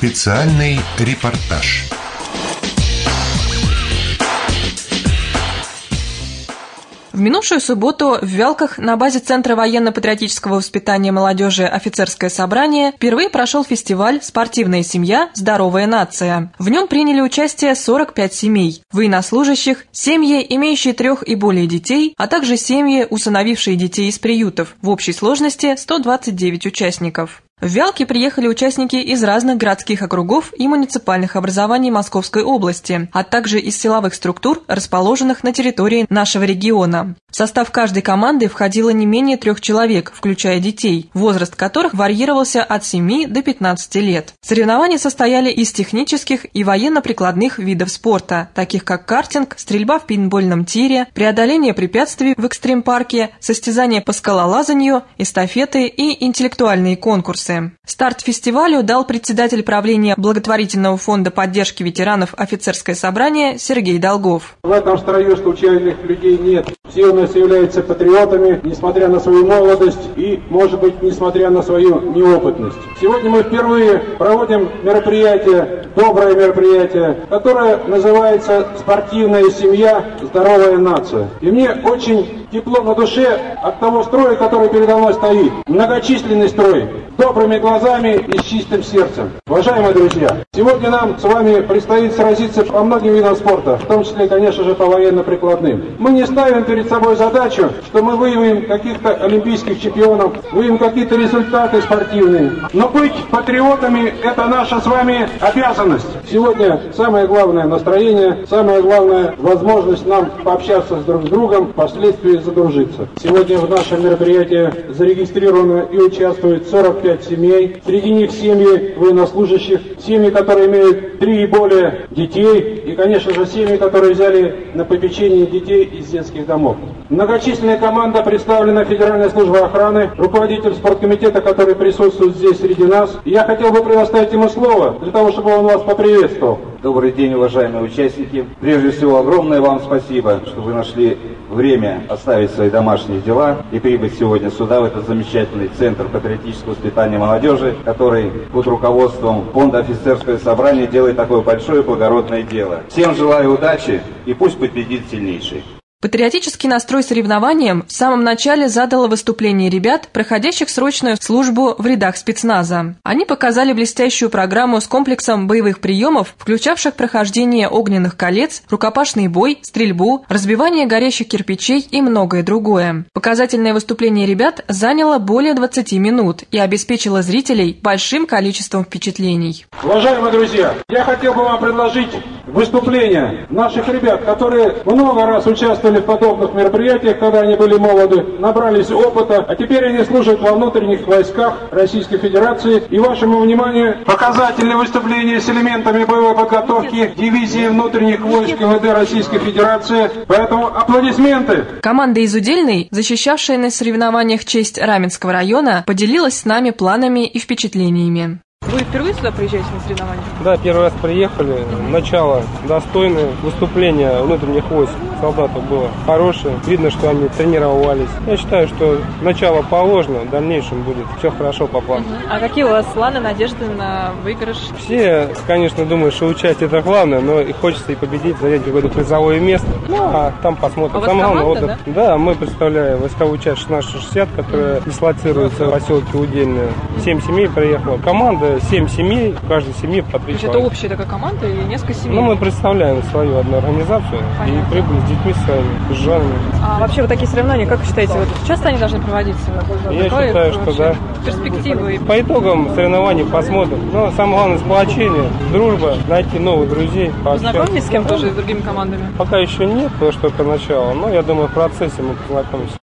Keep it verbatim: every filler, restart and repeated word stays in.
Специальный репортаж. В минувшую субботу в Вялках на базе Центра военно-патриотического воспитания молодежи «Офицерское собрание» впервые прошел фестиваль «Спортивная семья. Здоровая нация». В нем приняли участие сорок пять семей, военнослужащих, семьи, имеющие трех и более детей, а также семьи, усыновившие детей из приютов. В общей сложности сто двадцать девять участников. В Вялки приехали участники из разных городских округов и муниципальных образований Московской области, а также из силовых структур, расположенных на территории нашего региона. В состав каждой команды входило не менее трех человек, включая детей, возраст которых варьировался от семи до пятнадцати лет. Соревнования состояли из технических и военно-прикладных видов спорта, таких как картинг, стрельба в пейнтбольном тире, преодоление препятствий в экстрим-парке, состязания по скалолазанию, эстафеты и интеллектуальные конкурсы. Старт фестивалю дал председатель правления благотворительного фонда поддержки ветеранов «Офицерское собрание» Сергей Долгов. В этом строю случайных людей нет. Все у нас являются патриотами, несмотря на свою молодость и, может быть, несмотря на свою неопытность. Сегодня мы впервые проводим мероприятие, доброе мероприятие, которое называется «Спортивная семья. Здоровая нация». И мне очень тепло на душе от того строя, который передо мной стоит. Многочисленный строй, добрыми глазами и с чистым сердцем. Уважаемые друзья, сегодня нам с вами предстоит сразиться по многим видам спорта, в том числе, конечно же, по военно-прикладным. Мы не ставим перед собой задачу, что мы выявим каких-то олимпийских чемпионов, выявим какие-то результаты спортивные. Но быть патриотами – это наша с вами обязанность. Сегодня самое главное настроение, самая главная возможность нам пообщаться с друг с другом, впоследствии задружиться. Сегодня в нашем мероприятии зарегистрировано и участвует сорок пять семей. Среди них семьи военнослужащих, семьи, которые имеют три и более детей, и, конечно же, семьи, которые взяли на попечение детей из детских домов. Многочисленная команда представлена Федеральной службой охраны, руководитель спорткомитета, который присутствует здесь среди нас. И я хотел бы предоставить ему слово, для того, чтобы он вас поприветствовал. Добрый день, уважаемые участники. Прежде всего, огромное вам спасибо, что вы нашли время оставить свои домашние дела и прибыть сегодня сюда, в этот замечательный Центр патриотического воспитания молодежи, который под руководством фонда «Офицерское собрание» делает такое большое благородное дело. Всем желаю удачи и пусть победит сильнейший. Патриотический настрой соревнованиям в самом начале задало выступление ребят, проходящих срочную службу в рядах спецназа. Они показали блестящую программу с комплексом боевых приемов, включавших прохождение огненных колец, рукопашный бой, стрельбу, разбивание горящих кирпичей и многое другое. Показательное выступление ребят заняло более двадцати минут и обеспечило зрителей большим количеством впечатлений. Уважаемые друзья, я хотел бы вам предложить выступление наших ребят, которые много раз участвовали в подобных мероприятиях, когда они были молоды, набрались опыта, а теперь они служат во внутренних войсках Российской Федерации. И вашему вниманию показательное выступление с элементами боевой подготовки дивизии внутренних войск МВД Российской Федерации. Поэтому аплодисменты! Команда из Удельной, защищавшая на соревнованиях честь Раменского района, поделилась с нами планами и впечатлениями. Вы впервые сюда приезжаете на соревнования? Да, первый раз приехали. Начало достойное. Выступление внутренних войск солдатов было хорошее. Видно, что они тренировались. Я считаю, что начало положено, в дальнейшем будет все хорошо по плану. А какие у вас планы, надежды на выигрыш? Все, конечно, думают, что участие это главное, но и хочется и победить, занять какое-то призовое место. Ну, а там посмотрим. А у вас команда, главное, да? Да, мы представляем войсковую часть шестнадцать шестьдесят, которая дислоцируется в поселке Удельное. Семь семей приехало. Команда семь семей, в каждой семье по три человека. Это общая такая команда или несколько семей? Ну, мы представляем свою одну организацию. Понятно. И прибыли с детьми своими, с женами. А вообще вот такие соревнования, как вы считаете, вот часто они должны проводиться? Я Какое считаю, что да. Перспективы? По итогам соревнований посмотрим. Но самое главное сплочение, дружба, найти новых друзей. Познакомились с кем-то уже, с другими командами? Пока еще нет, потому что только начало. Но я думаю, в процессе мы познакомимся.